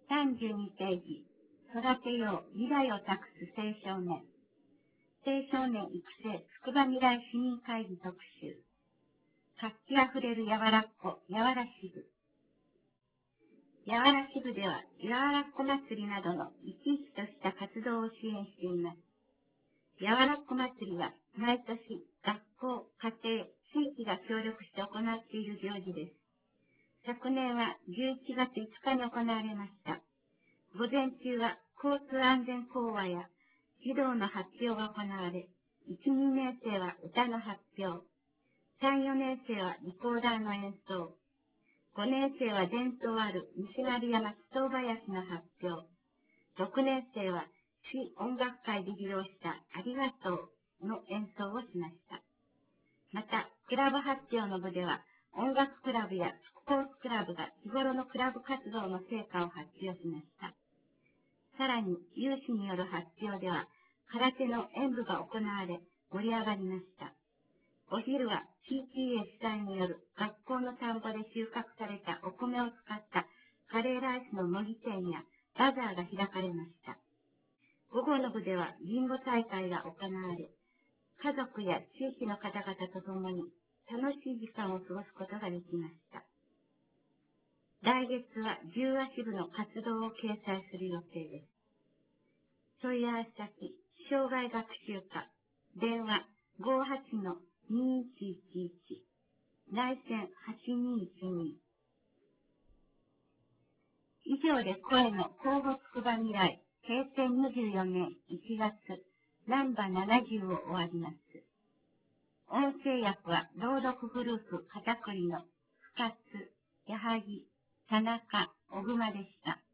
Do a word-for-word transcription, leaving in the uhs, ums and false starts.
さんじゅうにページ、育てよう未来を託す青少年。青少年育成筑波未来市民会議特集。活気あふれるやわらっこ、やわら支部。やわら支部では、やわらっこ祭りなどの生き生きとした活動を支援しています。やわらっこ祭りは、毎年、学校、家庭、地域が協力して行っている行事です。昨年はじゅういちがついつかに行われました。午前中は交通安全講話や児童の発表が行われ、いち、にねん生は歌の発表、さん、よねん生はリコーダーの演奏、ごねん生は伝統ある西成山祈祷林の発表、ろくねん生は市音楽会で披露したありがとうの演奏をしました。また、クラブ発表の部では、音楽クラブやスポーツクラブが日頃のクラブ活動の成果を発表しました。さらに、有志による発表では、空手の演舞が行われ、盛り上がりました。お昼は ピーティーエー 主催による学校の田んぼで収穫されたお米を使ったカレーライスの模擬店やバザーが開かれました。午後の部ではビンゴ大会が行われ、家族や地域の方々と共に楽しい時間を過ごすことができました。来月はじゅうわ支部の活動を掲載する予定です。問い合わせ先、障害学習課、電話 ごーはちのにいちいちいち、内線はちにいちに。以上で声の公募筑波未来、へいせいにじゅうよねんいちがつ、ナンバーななじゅうを終わります。音声訳は朗読グループ片栗の深津、矢作、田中、小熊でした。